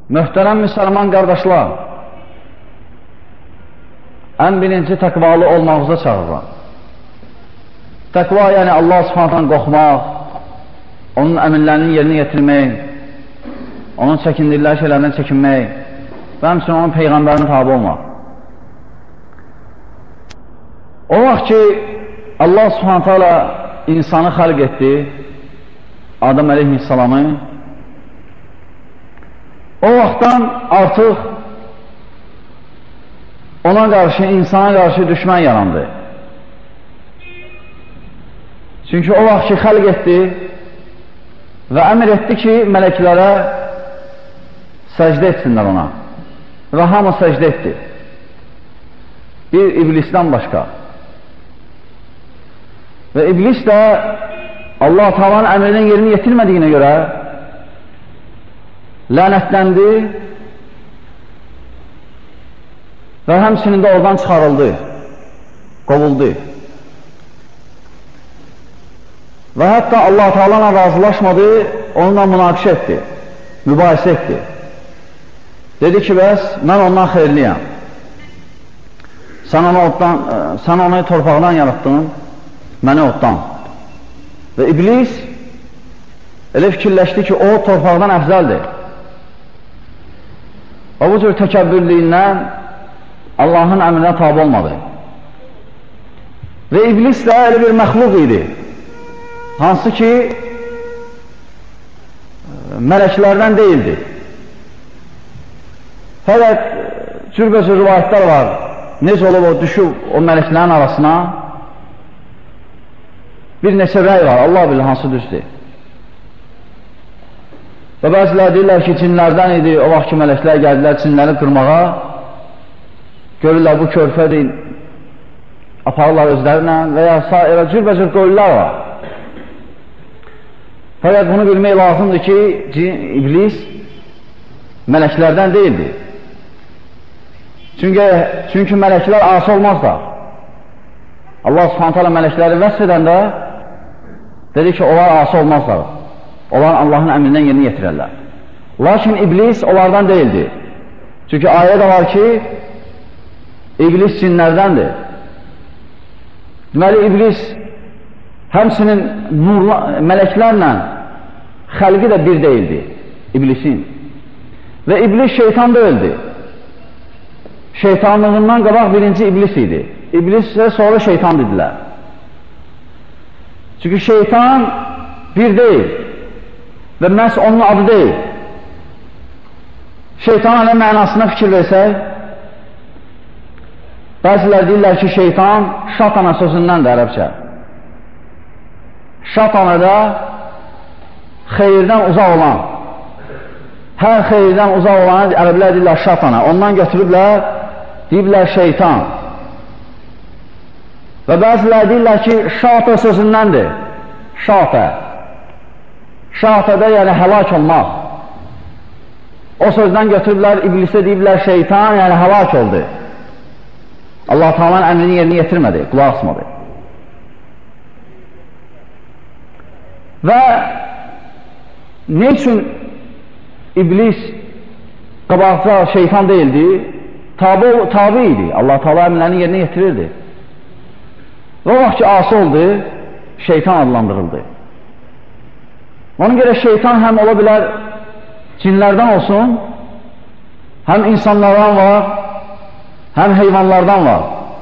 Möhtərəm müsəlman qardaşlar, ən birinci təqvalı olmağıza çağırıram. Təqva yəni Allah Subhanahu qorxmaq, onun əmrlərinin yerinə yetirmək, onun çəkindirdiyi şeylərdən çəkinmək və həmçinin onun Peyğəmbərinə tabi olmaq. O vaxt ki, Allah Subhanahu insanı xəlq etdi, Adəm əleyhissalamı, o vaxtdan artıq ona qarşı, insana qarşı düşmən yarandı. Çünki o vaxt ki, xəlq etdi və əmr etdi ki, mələklərə səcdə etsinlər ona. Və hamı səcdə etdi. Bir iblisdən başqa. Və iblis də Allah Taala'nın əmrinin yerini yetirmədiyinə görə lənətləndi və həmçinin də oradan çıxarıldı, qovuldu. Və hətta Allah Taala'na razılaşmadı, onunla münaqişə etdi, mübahisə etdi. Dedi ki, bəs mən ondan xeyirliyəm. Sən onu torpaqdan yaratdın, məni oddan. Və iblis elə fikirləşdi ki, o torpaqdan əfzəldir. Və bu cür təkəbbürlüyündən Allahın əmrinə tabi olmadı. Və iblis də elə bir məxluq idi, hansı ki, mələklərdən deyildi. Fəqət cürbəcür rivayətlər var, necə olub o düşüb o mələklərin arasına, bir neçə rəy var, Allah bilir hansı düzdür. Və bəzilər deyirlər ki, cinlərdən idi, o vaxt ki, mələklər gəldilər cinləri qırmağa, görürlər bu körfədir, aparırlar özlərinə və ya cürbəcür qövllər var. Fəqət bunu bilmək lazımdır ki, iblis mələklərdən deyildi. Çünki mələklər asi olmazlar. Allah Subhanahu taala mələkləri vəsf edəndə dedi ki, onlar asi olmazlar. Onlar Allahın əmrindən yerinə yetirərlər. Lakin iblis onlardan deyildi. Çünki ayədə var ki, iblis cinlərdəndir. Deməli, iblis həmçinin mələklərlə xəlqi də bir deyildi, iblisin. Və iblis şeytan deyildi. Şeytanlığından qabaq birinci iblis idi. İblis və sonra şeytan dedilər. Çünki şeytan bir deyil və məhz onun adı deyil. Şeytan elə mənasına fikir versək, bəzilər deyirlər ki, şeytan şatana sözündəndir ərəbcə. Şatana da xeyirdən uzaq olan, hər xeyirdən uzaq olan ərəblər deyirlər şatana. Ondan götürüblər, deyirlər şeytan. Və bəzilər deyirlər ki, şatə sözündəndir. Şatə. Şatədə yəni həlak olmaq. O sözdən götürüblər, iblisə deyirlər şeytan, yəni həlak oldu. Allah Taala'nın əmrini yerinə yetirmədi, qulaq asmadı. Və ne üçün iblis qabaqca şeytan deyildi? Tabi idi. Allah Taala əmrlərini yerinə yetirirdi. Və o vaxt ki, asi oldu, şeytan adlandırıldı. Ona görə şeytan həm ola bilər cinlərdən olsun, həm insanlardan var, həm heyvanlardan var.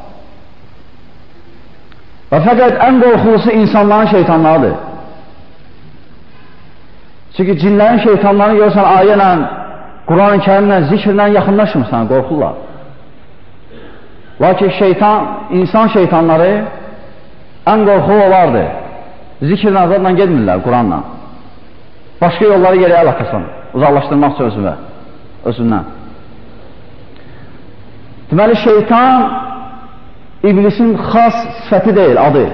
Və fəqət ən qorxulusu insanların şeytanlarıdır. Çünki cinlərin şeytanlarını görürsən ayə ilə, Quran-ı Kərimlə, zikirlə yaxınlaşmırsan, qorxurlar. Lakin şeytan, insan şeytanları ən qorxulu olardı. Zikirlə, azadla gedmirlər Quranla. Başqa yolları geriyə əl atasan, uzaqlaşdırmaq özündən. Deməli, şeytan iblisin xas sifəti deyil, adı.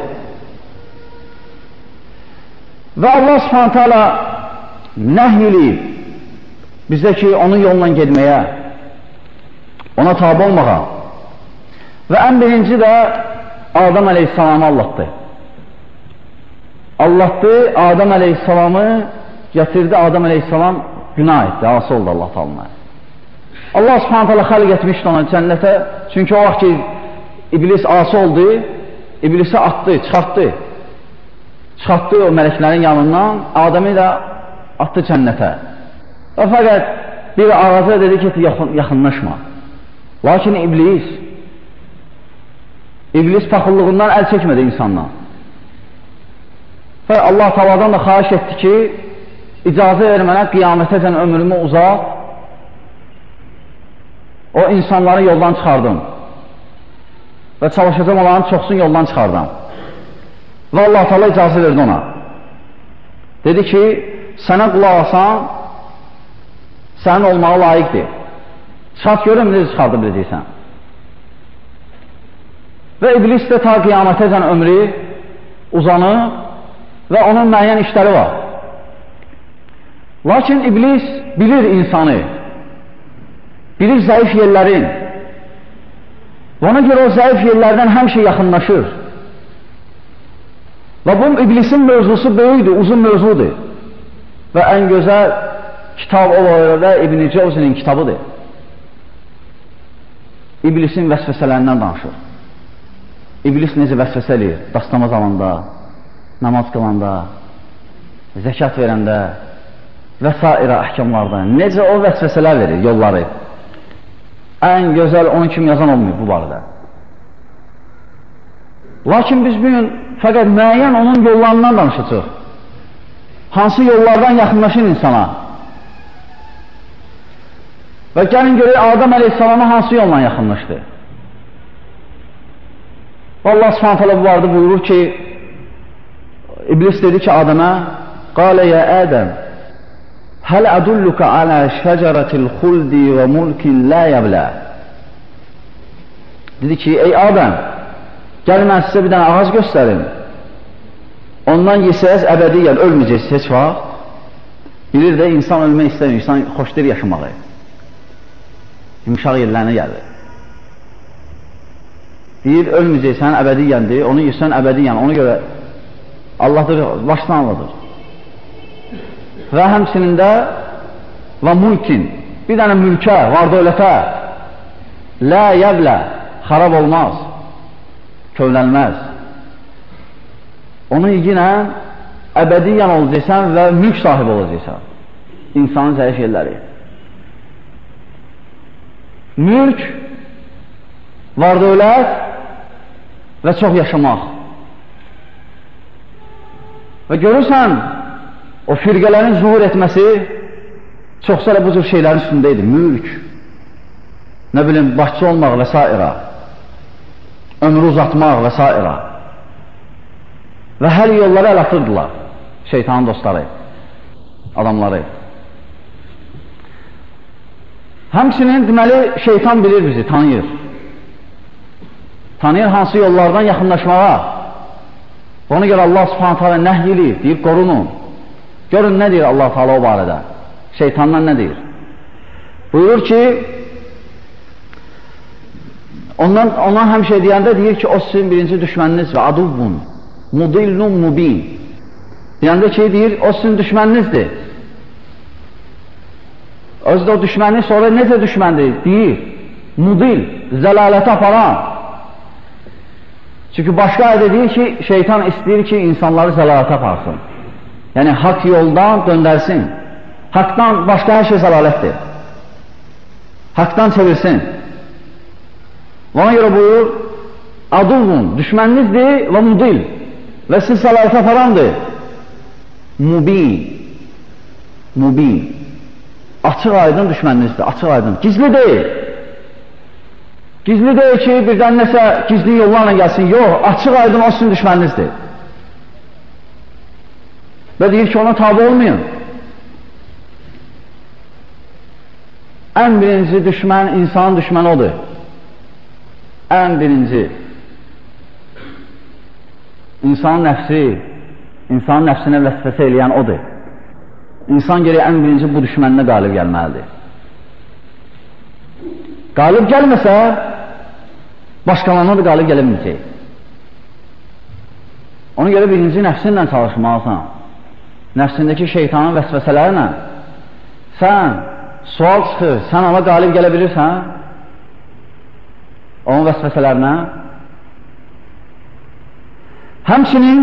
Və Allah Subhanahu taala nəhy eləyib bizə ki, onun yolundan gedməyə, ona tabi olmağa. Və ən birinci də Adəm əleyhissalamı Allah'tı. Allah'tı, Adəm əleyhissalamı gətirdi, Adəm əleyhissalam günah etdi, asi oldu Allah Taala'na. Allah subhanət hələ xəlq etmişdi ona cənnətə, çünki o vaxt ki, iblis asi oldu, iblisi atdı, çıxartdı o mələklərin yanından, Adəmi də atdı cənnətə. Və fəqət bir ağaca dedi ki, yaxınlaşma. Lakin iblis paxıllığından əl çəkmədi insandan. Və Allah Taala'dan da xahiş etdi ki, icazə ver mənə qiyamətəcən ömrümü uzat, o insanları yoldan çıxardım və çalışacağım olanın çoxsun yoldan çıxardım. Və Allah Taala icazə verdi ona. Dedi ki, sənə qulaq asan, sənin olmağa layiqdir. Çıxart görüm, necə çıxardı biləcəksən. Və iblis də ta qiyamətəcən ömrü uzanır və onun müəyyən işləri var. Lakin iblis bilir insanı, bilir zəif yerlərin və ona görə o zəif yerlərdən həmişə yaxınlaşır. Və bu iblisin mövzusu böyükdür, uzun mövzudur və ən gözəl kitab o da İbn-i Cəvzinin kitabıdır. İblisin vəsvəsələrindən danışır. İblis necə vəsvəsə eləyir? Dastamaz alanda, namaz qılanda, zəkat verəndə və s. əhkamlarda necə o vəsvəsələr verir, yolları. Ən gözəl onun kimi yazan olmuyor bu barədə. Lakin biz bugün fəqət müəyyən onun yollarından danışacaq. Hansı yollardan yaxınlaşır insana? Və gəlin görək, Adəm əleyhissalama hansı yolla yaxınlaşdı? Allah subhanət hələ bu barədə buyurur ki, İblis dedi ki Adəmə, qalə ya Ədəm, həl ədulluka alə şəcərətil xuldi və mulkin lə yəblə. Dedi ki, ey Adəm, gəlin mən sizə bir dənə ağac göstərim. Ondan yesəyiz əbədiyyən ölməyəcəksiniz heç vaxt. Bilir də insan ölmək istəmir, insan xoşdur yaşamağı. Yumuşaq yerlərinə gəlir. Deyir, ölməyəcəksən əbədiyyəndir, onu yesən əbədiyyən, ona görə Allahdır, başdan anladır. Və həmsinin də və mülkin, bir dənə mülkə, var-dövlətə lə yəblə, xarab olmaz, kövlənməz. Onu yenə əbədiyyən olacaqsan və mülk sahibi olacaqsan. İnsanın zəif yerləri. Mülk, var-dövlət və çox yaşamaq. Və görürsən, o firqələrin zuhur etməsi çoxsa da bu cür şeylərin üstündə idi. Mülk, nə bilim, başçı olmaq və s. Ömrü uzatmaq və s. Və hər yollara əl atırdılar şeytanın dostları, adamları. Həmçinin deməli, şeytan bilir bizi, tanıyır. Tanıyır hansı yollardan yaxınlaşmağa. Ona görə Allah subhanət hələ nəhy eləyir, deyir, qorunun. Görün nə deyir Allah Teala o barədə? Şeytandan nə deyir? Buyurur ki, ondan həmişə deyəndə deyir ki, o sizin birinci düşməniniz və aduvvun, mudillun mubin. Deyəndə ki, deyir, o sizin düşməninizdir. Özü də o düşməni sonra necə düşməndir? Deyir, mudil, zəlalətə aparan. Çünki başqa ayda deyir ki, şeytan istəyir ki, insanları zəlalətə aparsın. Yəni, haqq yoldan döndərsin. Haqdan başqa hər şey zəlalətdir. Haqdan çevirsin. Ona görə buyur, aduvun, düşmənizdir və mudil. Və siz zəlalətə aparandır. Mubin. Mubin. Açıq aydın düşməninizdir, açıq aydın. Gizli deyil. Gizli deyil ki, birdən nəsə gizli yollarla gəlsin. Yox, açıq aydın o sizin düşməninizdir. Və deyir ki, ona tabi olmayın. Ən birinci düşmən, insanın düşməni odur. Ən birinci. İnsanın nəfsi, insanın nəfsinə vəsvəsə eləyən odur. İnsan gerək ən birinci bu düşməninə qalib gəlməlidir. Qalib gəlməsə, başqalarına da qalib gəlməyəcək. Ona görə birinci nəfsinlə çalışmalısan. Nəfsindəki şeytanın vəsvəsələrlə sən sual çıxır, sən ona qalib gələ bilirsən? Onun vəsvəsələrinə. Həmçinin,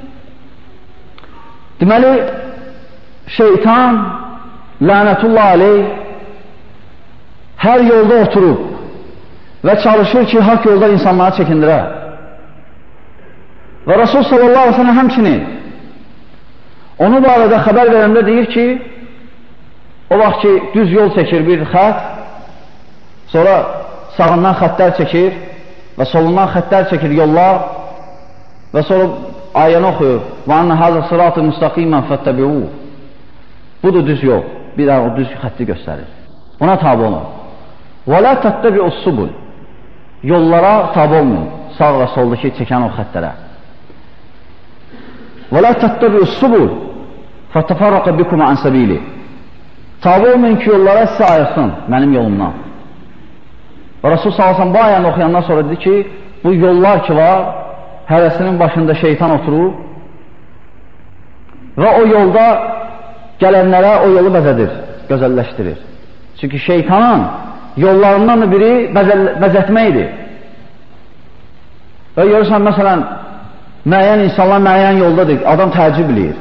deməli, şeytan, lənətullah aleyh, hər yolda oturub və çalışır ki, haqq yolda insanları çəkindirə. Və Rasul sallallahu aleyhi ve sellem həmçinin onu bu arada xəbər verəndə deyir ki, o vaxt ki, düz yol çəkir bir xət, sonra sağından xəttlər çəkir və solundan xəttlər çəkir yollar və sonra ayəni oxuyur. Və anna hazə sıratı müstəqimən fəttəbi'u. Budur düz yol. Bir daha o düz xətti göstərir. Buna tabi olun. Və la təttəbi'us subul. Yollara tabi olmayın. Sağ və soldakı çəkən o xəttlərə. Və la təttəbi'us subul fəttəfərraqə bikum an səbili. Tabi olmayın ki, yollara sizə ayırsın mənim yolumdan. Və Rasul sallallahu bu ayəni oxuyandan sonra dedi ki, bu yollar ki var, hərəsinin başında şeytan oturub və o yolda gələnlərə o yolu bəzədir, gözəlləşdirir. Çünki şeytanın yollarından da biri bəzətməkdir. Və görürsən, məsələn, müəyyən insanlar müəyyən yoldadır, adam təəccüb eləyir.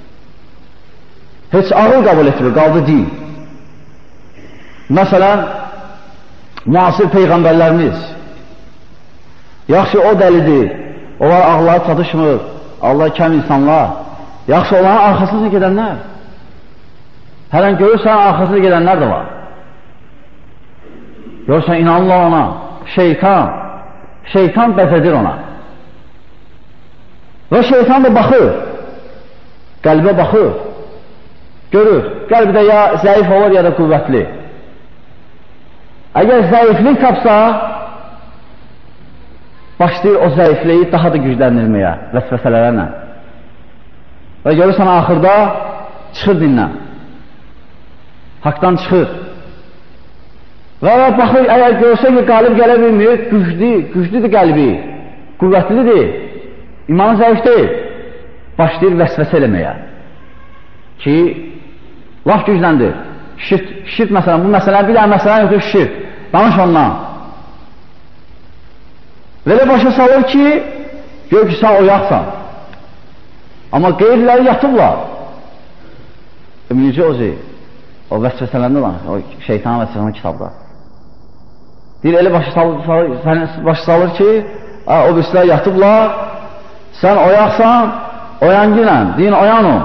Heç ağıl qəbul etmir, qaldı deyil. Məsələn, müasir peyğəmbərlərimiz, yaxşı o dəlidir, onlar ağları çatışmır, Allah kəm insanlar, yaxşı onların arxasına gedənlər, hələn görürsən, arxasına gedənlər də var. Görürsən, inanırlar ona, şeytan bəzədir ona. Və şeytan da baxır, qəlbə baxır, görür, qəlbdə ya zəif olur, ya da qüvvətli. Əgər zəiflik tapsa, başlayır o zəifliyi daha da gücləndirməyə, vəsvəsələrlə. Və görürsən, axırda çıxır dindən. Haqdan çıxır. Və baxır, əgər görsə ki, qalib gələ bilmir, güclüdür qəlbi, qüvvətlidir, imanı zəif deyil, başlayır vəsvəsə eləməyə. Ki, laf gücləndir. Şirk məsələn, bu məsələn, bir dənə məsələn yoxdur şirk. Danış ondan. Belə başa salır ki, gör ki, sən oyaqsan. Amma qeyriləri yatıblar. Ümüncü ozi, o vəsvəsələndə danış, o şeytanın vəsvəsələndə kitabda. Deyir, elə başa salır ki, o birisilər yatıblar, sən oyaqsan, oyan girən, deyin oyan o.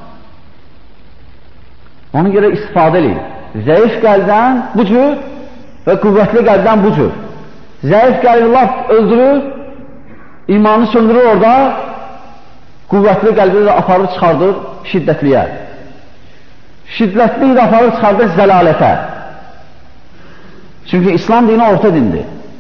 Ona görə istifadə edin. Zəif qəlbdən bu cür və qüvvətli qəlbdən bu cür. Zəif qəlbi laf öldürür, imanı söndürür orada, qüvvətli qəlbi də aparır çıxardır şiddətliyə. Şiddətli də aparır çıxardır zəlalətə. Çünki İslam dini orta dindir.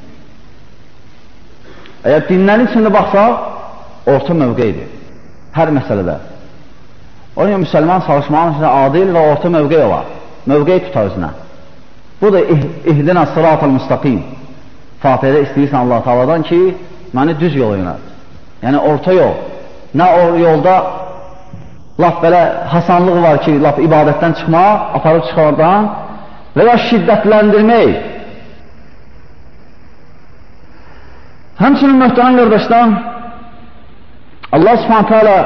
Əgər dinlərin içində baxsaq, orta mövqeydir. Hər məsələdə. Onun üçün, müsəlman çalışmanın içində adil və orta mövqey olar. Mövqey tutar üzünə. Bu da ihdina sıratal müstəqim. Fatihədə istəyirsən Allah-u Teala'dan ki, məni düz yol yönət. Yəni, orta yol. Nə o yolda laf belə hasanlıq var ki, laf ibadətdən çıxmaq, aparıb çıxardan və ya şiddətləndirmək. Həmçinin möhtərəm qardaşlar, Allah Subhanahu Teala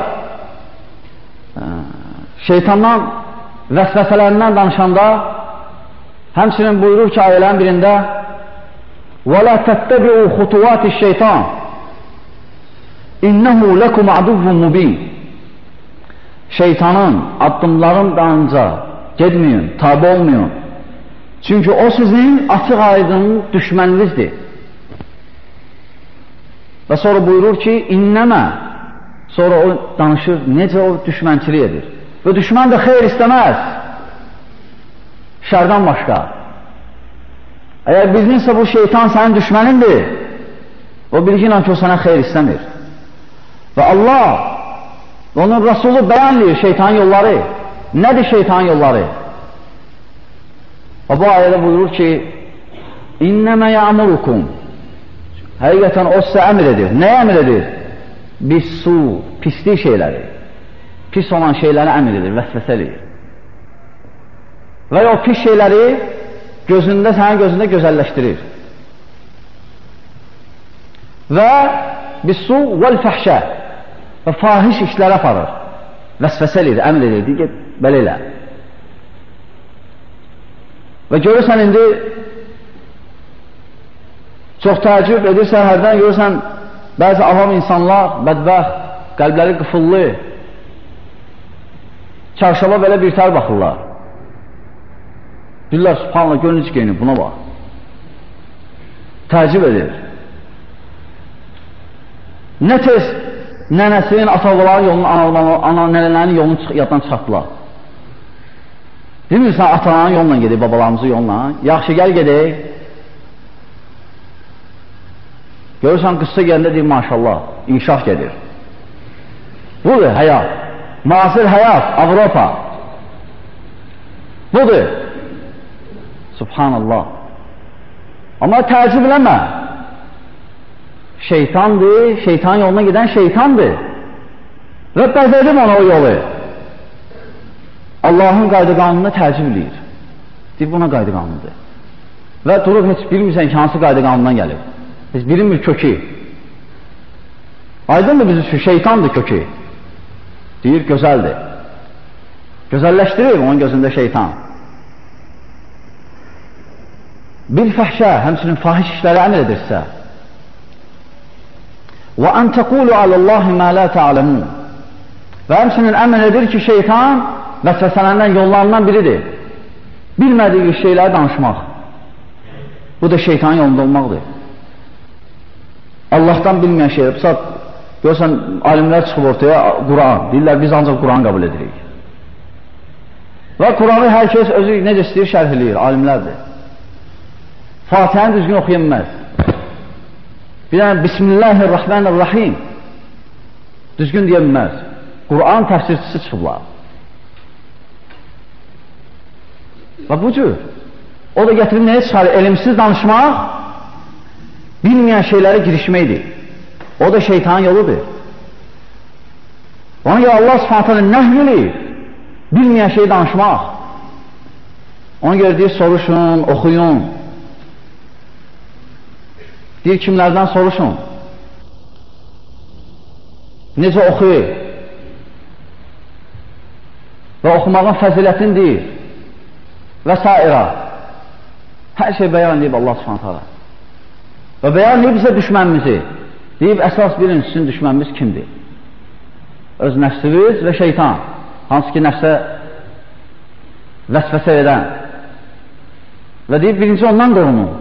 şeytandan vəsvəsələrindən danışanda həmçinin buyurur ki, ayələrin birində وَلَا تَتَّبِعُوا خُطُوَاتِ الشَّيْطَانِ إِنَّهُ لَكُمْ عَدُوٌّ مُبِينٌ. Şeytanın addımlarındanca gedməyin, tabi olmayın. Çünki o sizin açıq aydın düşməninizdir. Və sonra buyurur ki, innəmə, sonra o danışır, necə o düşmənçilik edir. Və düşmən də xeyr istəməz, şərdən başqa. Əgər bilginsə bu şeytan sənin düşmənindir, o bilginlə ki, o sənə xeyr istəmir. Və Allah, onun Rasulü bəyanlayır şeytan yolları. Nədir şeytan yolları? Və bu ayədə buyurur ki, innəmə yəmurukum. Həqiqətən o sizə əmr edir. Nə əmr edir? Bis-su, pislik şeyləri. Pis olan şeyləri əmr edir, vəsvəsə edir. və ya o pis şeyləri gözündə, sənin gözündə gözəlləşdirir. Və bis-su vəl-fəhşə və fahiş işlərə aparır. Vəsvəsə edir, əmr edir, deyir, belə elə. Və görürsən, indi çox təəccüb edirsən, hərdən görürsən, bəzi avam insanlar, bədbəxt, qəlbləri qıfıllı, çarşaba belə bir tər baxırlar. Deyirlər, subhanallah, gör necə geyinir, buna bax. Təəccüb edir. Nə tez nənəsinin, ata-babaların yolunu, nənələrin yolunu yaddan çıxartdılar. Demirsən, ataların yoluna gedək, babalarımızın yoluna. Yaxşı, gəl gedək. Görürsən, qıssa gəndə deyir, maşallah, inkişaf gedir. Budur həyat. Müasir həyat, Avropa. Budur. Subhanallah. Amma təəccüblənmə. Şeytandır, şeytan yoluna gedən şeytandır. Və bəzədim ona o yolu. Allahın qayda qanununa təəccüb eləyir. Deyir, buna qayda qanunudur. Və durub heç bilmirsən ki, hansı qayda qanunundan gəlib. Heç bilinmir kökü. Aydındır biz üçün, şeytandır kökü. Deyir, gözəldir. Gözəlləşdirir onun gözündə şeytan. Bir fəhşə, həmçinin fahiş işləri əmr edirsə, وَاَنْ تَقُولُ عَلَى اللّٰهِ مَا لَا تَعْلَمُونَ və həmçinin əmr edir ki, şeytan vəsvəsələrindən yollarından biridir. Bilmədiyi şeyləri danışmaq. Bu da şeytanın yolunda olmaqdır. Allahdan bilməyən şeylər. Görürsən, alimlər çıxıb ortaya Quran. Deyirlər, biz ancaq Quran qəbul edirik. Və Quranı hər kəs özü necə istəyir şərh eləyir, alimlərdir. Fatihəni düzgün oxuya bilməz. Bir dənə Bismillahirrahmanirrahim düzgün deyə bilməz. Quran təfsirçisi çıxıblar. Və bu cür o da gətirib nəyə çıxarır? Elmsiz danışmaq, bilməyən şeylərə girişməkdir. O da şeytanın yoludur. Ona görə Allah subhanətələ nəhy eləyir, bilməyən şeyi danışmaq. Ona görə deyir, soruşun, oxuyun. Deyir, kimlərdən soruşun. Necə oxuyur? Və oxumağın fəzilətini deyir. Və s. Hər şey bəyan edib Allah subhanətələ. Və bəyan edib bizə düşmənimizi. Deyib, əsas bilin, sizin düşmənimiz kimdir? Öz nəfsiniz və şeytan. Hansı ki, nəfsə vəsvəsə edən. Və deyib, birinci ondan qorunun.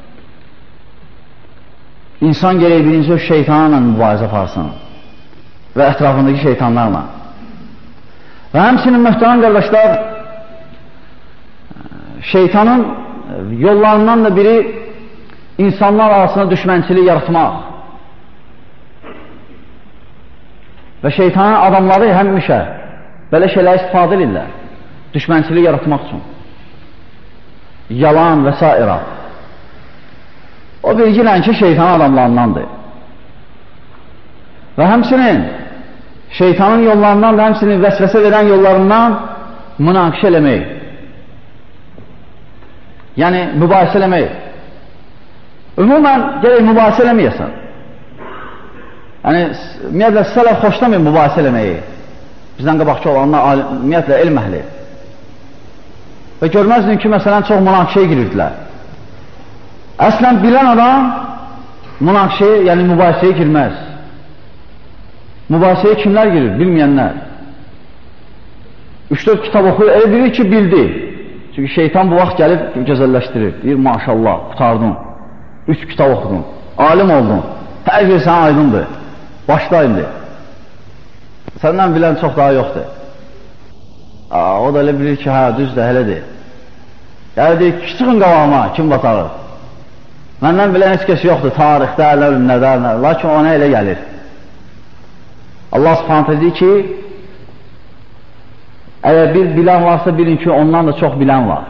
İnsan gerək birinci o şeytanla mübarizə aparsın. Və ətrafındakı şeytanlarla. Və həmçinin möhtərəm qardaşlar, şeytanın yollarından da biri insanlar arasında düşmənçilik yaratmaq. Və şeytanın adamları həmişə belə şeylər istifadə edirlər. Düşmənçilik yaratmaq üçün. Yalan və s. O bilgilən ki, şeytanın adamlarındandır. Və həmçinin şeytanın yollarından da həmçinin vəsvəsə verən yollarından münaqişə eləmək. Yəni, mübahisə eləmək. Ümumən, gələk mübahisə eləməyəsən. Yəni, ümumiyyətlə, sələf xoşlamayın mübahisə eləməyi. Bizdən qabaqçı olanlar, ümumiyyətlə, elm əhli. Və görməzdin ki, məsələn, çox münaqişəyə girirdilər. Əslən, bilən adam münaqişəyə, yəni mübahisəyə girməz. Mübahisəyə kimlər girir? Bilməyənlər. 3-4 kitab oxuyur, bilir ki, bildi. Çünki şeytan bu vaxt gəlib gözəlləşdirir. Deyir, maşallah, qutardın. 3 kitab oxudun. Alim oldun. Hər şey sənə aydındır. Başla indi. Səndən bilən çox daha yoxdur. O da elə bilir ki, hə, düzdür, elədir. Yəni, deyir, çıxın qabağıma, kim batarır? Məndən bilən heç kəs yoxdur, tarixdə, nədə, lakin ona elə gəlir. Allah subhanətə deyir ki, əgər bir bilən varsa, bilin ki, ondan da çox bilən var.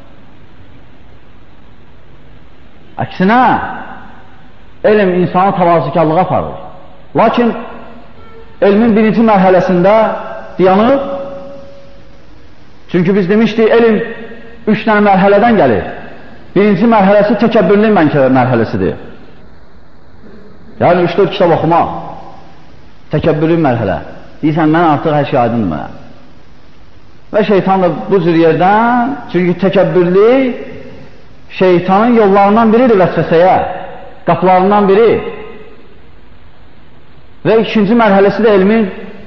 Əksinə, elm insanı təvazükarlığa aparır. Lakin, elmin birinci mərhələsində dayanıb, çünki biz demişdik, elm 3 dənə mərhələdən gəlir. Birinci mərhələsi təkəbbürlü mərhələsidir. Yəni 3-4 kitab oxumaq. Təkəbbürlü mərhələ. Deyirsən, mən artıq hər şey aydındır mənə. Və şeytan da bu cür yerdən, çünki təkəbbürlü şeytanın yollarından biridir vəsvəsəyə, qapılarından biri. Və ikinci mərhələsi də elmin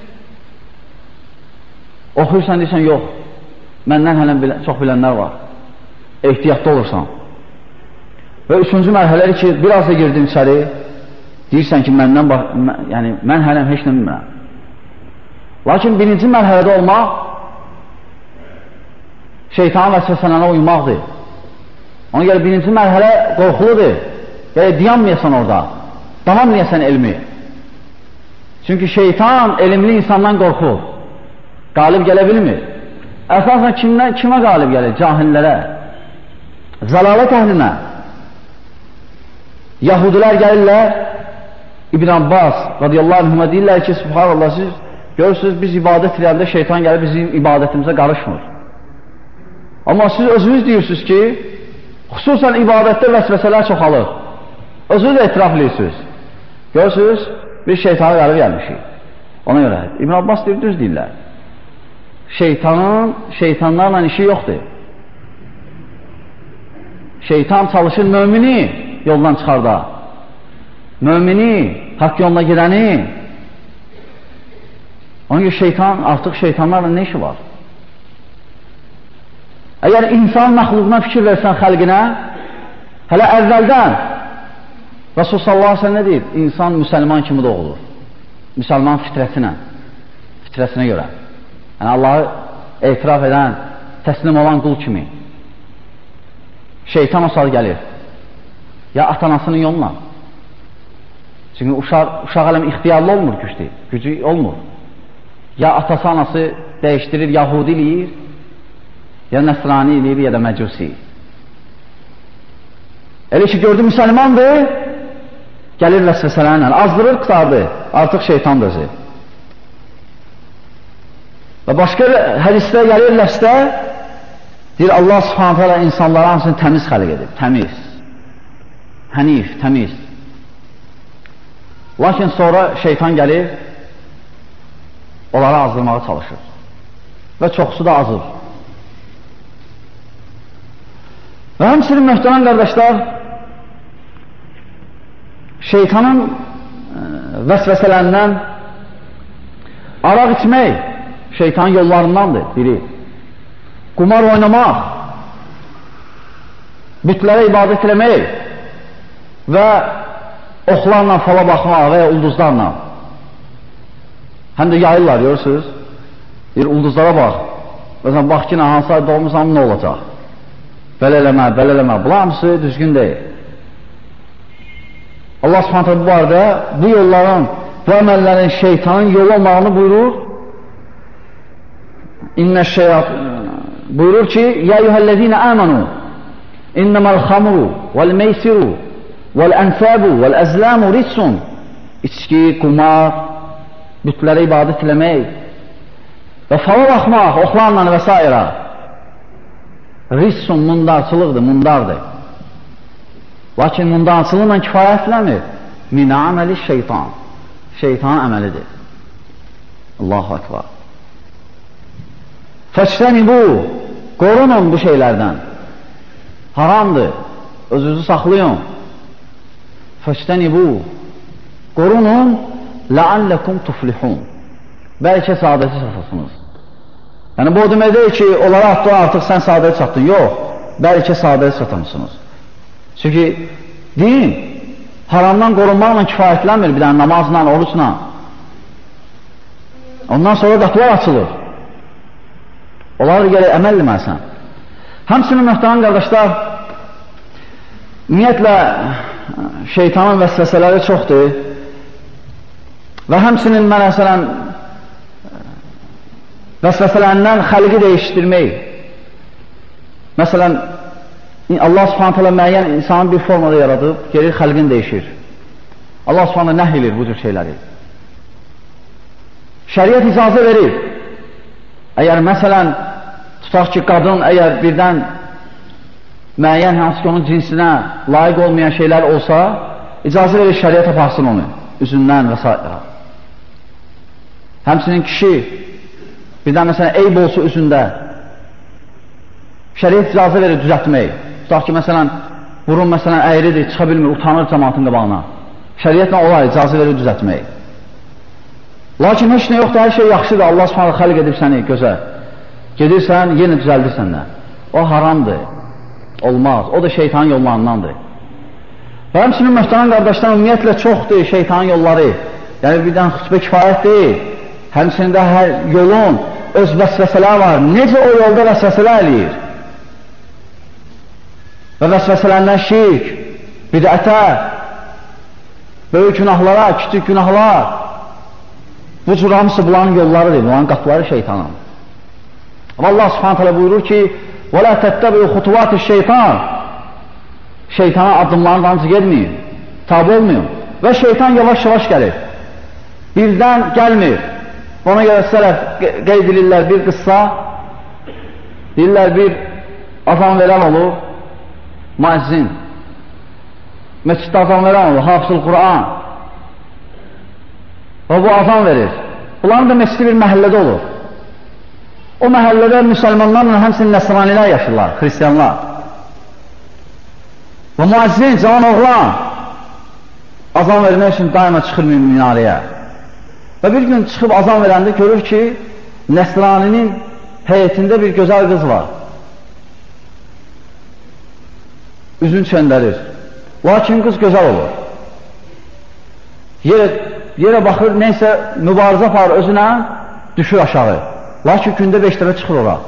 oxuyursan, deyirsən, yox, məndən hələ çox bilənlər var. Ehtiyatlı olursan. Və üçüncü mərhələri ki, biraz da girdin içəri, deyirsən ki, yəni, mən hələm heç nə bilmirəm. Lakin birinci mərhələdə olmaq, şeytanın vəsvəsələrinə uymaqdır. Ona görə birinci mərhələ qorxuludur. Yəni, dayanmayasan orada, tamamlayasan elmi. Çünki şeytan elmli insandan qorxur. Qalib gələ bilmir. Əsasən kimə qalib gəlir? Cahillərə. Zəlalət əhlinə. Yahudilər gəlirlər, İbn Abbas radiyallahu anhümə deyirlər ki, subhanallah, siz görürsünüz, biz ibadət edəndə şeytan gəlir, bizim ibadətimizə qarışmır. Amma siz özünüz deyirsiniz ki, xüsusən ibadətdə vəsvəsələr çoxalır. Özünüz etiraf edirsiniz. Görürsünüz, biz şeytana qalib gəlmişik. Ona görə, İbn Abbas deyir, düz deyirlər. Şeytanlarla işi yoxdur. Şeytan çalışır mümini yoldan çıxarda. Mümini, haqq yoluna girəni. Ona görə artıq şeytanlarla nə işi var? Əgər insan məxluquna fikir versən xəlqinə, hələ əvvəldən Rasul sallallahu aleyhi ve sellem nə deyir? İnsan müsəlman kimi doğulur. Müsəlman fitrəsinə görə. Yəni Allahı etiraf edən, təslim olan qul kimi. Şeytan o saat gəlir. Ya atanasının yoluna. Çünki uşaq hələm ixtiyarlı olmur gücü olmur. Ya atası anası dəyişdirir, Yahudi eləyir, ya Nəsrani eləyir, ya da Məcusi. Elə ki, gördü müsəlmandır, gəlir vəsvəsələrlə, azdırır, qıtardı, artıq şeytan özü. Və başqa hədisdə gəlir ləfsdə, deyir, Allah subhanətə alə insanlara hamısını təmiz xəliq edib, təmiz, hənif, təmiz. Lakin sonra şeytan gəlir, onları azdırmağa çalışır və çoxsu da azır. Və həmçinin möhtərəm qardaşlar, şeytanın vəsvəsələrindən araq içmək şeytanın yollarındandır biri. Qumar oynamaq, bütlərə ibadət eləmək və oxlarla fala baxmaq və ya ulduzlarla. Həm də yayırlar, görürsünüz. Bir ulduzlara bax. Məsələn, bax ki, hansı ayda olmuşsan, nə olacaq? Belə eləmə, belə eləmə. Bunlar hamısı düzgün deyil. Allah subhanətə bu barədə bu yolların, bu əməllərin şeytanın yolu olmağını buyurur. Buyurur ki, Ya eyyuhəl-ləzīnə əmənu innəməl xamru vəl-meysiru vəl-ənfəbu vəl-əzləmu ritsun. İçki, qumar, bütlərə ibadət eləmək və fala baxmaq, oxlarla və s. Rissun mundarçılıqdır, mundardır. Lakin mundarçılıqla kifayətlənmir. Min əməli şeytan. Şeytanın əməlidir. Allahu Akbar. Fəçtəni bu, qorunun bu şeylərdən. Haramdır, özünüzü saxlayın. Fəçtəni bu, qorunun, ləalləkum tuflihun. Bəlkə saadəti çatasınız. Yəni, bu demək deyil ki, onlara artıq sən saadəti çatdın. Yox, bəlkə saadəti çatamısınız. Çünki din haramdan qorunmaqla kifayətlənmir, bir dənə namazla, oruçla. Ondan sonra qapılar açılır. Onları gələk əməl eləməlisən. Həmçinin möhtərəm qardaşlar, ümumiyyətlə şeytanın vəsvəsələri çoxdur və həmçinin məsələn vəsvəsələrindən xəlqi dəyişdirmək. Məsələn, Allah subhanət hələ müəyyən insanın bir formada yaradıb, gelir xəlqin dəyişir. Allah subhanət nəh edir bu cür şeyləri. Şəriət icazə verir. Əgər məsələn, tutaq ki, qadın əgər birdən müəyyən hansı ki onun cinsinə layiq olmayan şeylər olsa, icazə verir şəriət aparsın onu, üzündən və s. Həmçinin kişi birdən məsələn eyb olsa üzündə, şəriət icazə verir düzəltmək. Tutaq ki, məsələn, burun məsələn əyridir, çıxa bilmir, utanır cəmaatın qabağına. Şəriətlə olar, icazə verir düzəltmək. Lakin heç nə yoxdur, hər şey yaxşıdır, Allah subhanallah xəlq edib səni gözə. Gedirsən, yenə düzəldirsən də. O haramdır, olmaz, o da şeytanın yollarındandır. Və həmçinin möhtərəm qardaşlar, ümumiyyətlə çoxdur şeytanın yolları. Yəni, birdən xütbə kifayət deyil. Həmçində hər yolun öz vəsvəsələr var. Necə o yolda vəsvəsələr eləyir? Və vəsvəsələrindən şirk, bidətə, böyük günahlara, küçük günahlar, bu cür hamısı bunların yollarıdır, bunların qapıları şeytanın. Amma Allah subhanət hələ buyurur ki, وَلَا تَتَّبِعُ خُطُوَاتِ الشَّيْطَانِ Şeytana addımlarının damcı gelmir, tabi olmuyor və şeytan yavaş-yavaş gəlir. Birdən gəlmir. Ona görə sələf qeyd edirlər bir qıssa, deyirlər bir azan verən olur, müəzzin, məsciddə azan verən olur, hafızul Qur'an. Və bu azan verir. Bunların da məscidi bir məhəllədə olur. O məhəllədə müsəlmanlarla həmçinin nəsranilər yaşırlar, xristiyanlar. Və müəzzin, cavan oğlan azan vermək üçün daima çıxır minarəyə. Və bir gün çıxıb azan verəndə görür ki, nəsraninin həyətində bir gözəl qız var. Üzün çöndərir. Lakin qız gözəl olur. Yerə baxır, neysə mübarizə aparır özünə, düşür aşağı. Lakin gündə 5 dəfə çıxır ora.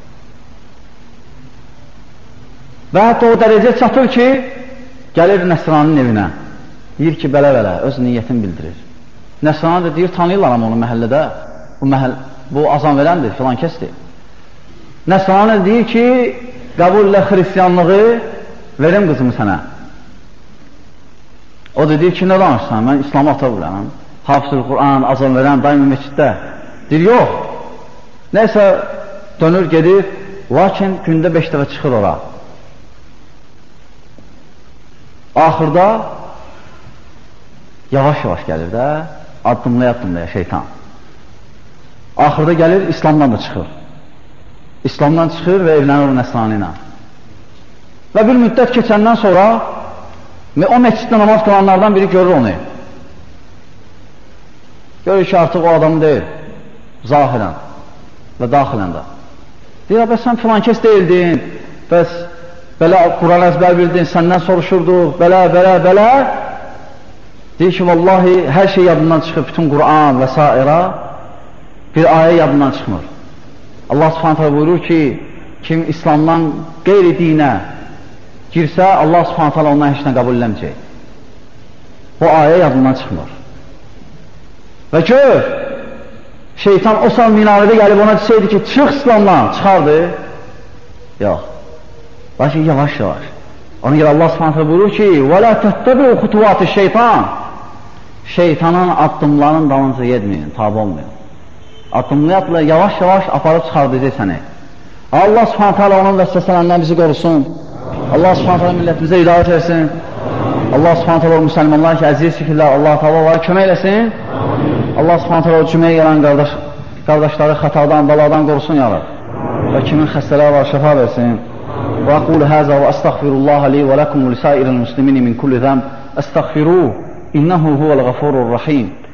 Və hətta o dərəcə çatır ki, gəlir nəsraninin evinə. Deyir ki, belə-belə, öz niyyətini bildirir. Nəsrana da deyir, tanıyırlar ama onu məhəllədə. Bu azan verəndir, filan kəsdir. Nəsrana deyir ki, qəbullə xristiyanlığı verim qızımı sənə. O da deyir ki, nə danışsan, mən İslamı ata biləm. Hafızul Qur'an, azan verən, daimi məsciddə. Deyir, yox. Nəysə, dönür, gedir, lakin gündə 5 dəfə çıxır ora. Axırda yavaş-yavaş gəlir də, addımlaya-addımlaya şeytan. Axırda gəlir, İslamdan da çıxır. İslamdan çıxır və evlənir o nəsrani ilə. Və bir müddət keçəndən sonra o məsciddə namaz qılanlardan biri görür onu. Görür ki, artıq o adam deyil, zahirən və daxilən də. Deyir, bəs sən filan kəs deyildin, bəs belə Quran əzbər bildin, səndən soruşurduq, belə. Deyir ki, vallahi hər şey yadından çıxır, bütün Quran və s. bir ayə yadından çıxmır. Allah subhanətə buyurur ki, kim İslamdan qeyri dinə girsə, Allah subhanətə ondan heç nə qəbul eləməyəcək. Bu ayə yadından çıxmır. Və gör, şeytan o saat minarədə gəlib ona desəydi ki, çıx İslamdan, çıxardı. Yox. Lakin yavaş-yavaş. Ona görə Allah subhanətə buyurur ki, وَلَا تَتَّبِعُ خُطُوَاتِ الشَّيْطَانِ Şeytanın addımlarının dalınca yetməyin, tabi olmayın. Addımlayatla yavaş-yavaş aparıb çıxardacaq səni. Allah subhanətə onun vəsvəsələrindən bizi qorusun. Allah subhanətə millətimizə hidayət etsin. Allah subhanətə o müsəlmanlar ki, əziz fikirlər, Allah tabi onları kömək eləsin. Allah subhanətə o cüməyə gələn qardaşları xətadan, baladan qorusun yarab. Və kimin xəstələri var, şəfa versin. Və aqulu həzə və əstəğfirullaha li və ləkum və lisəiril muslimini min kulli zəm əstəğfiruh, innəhu huvəl-ğafurur-rahim.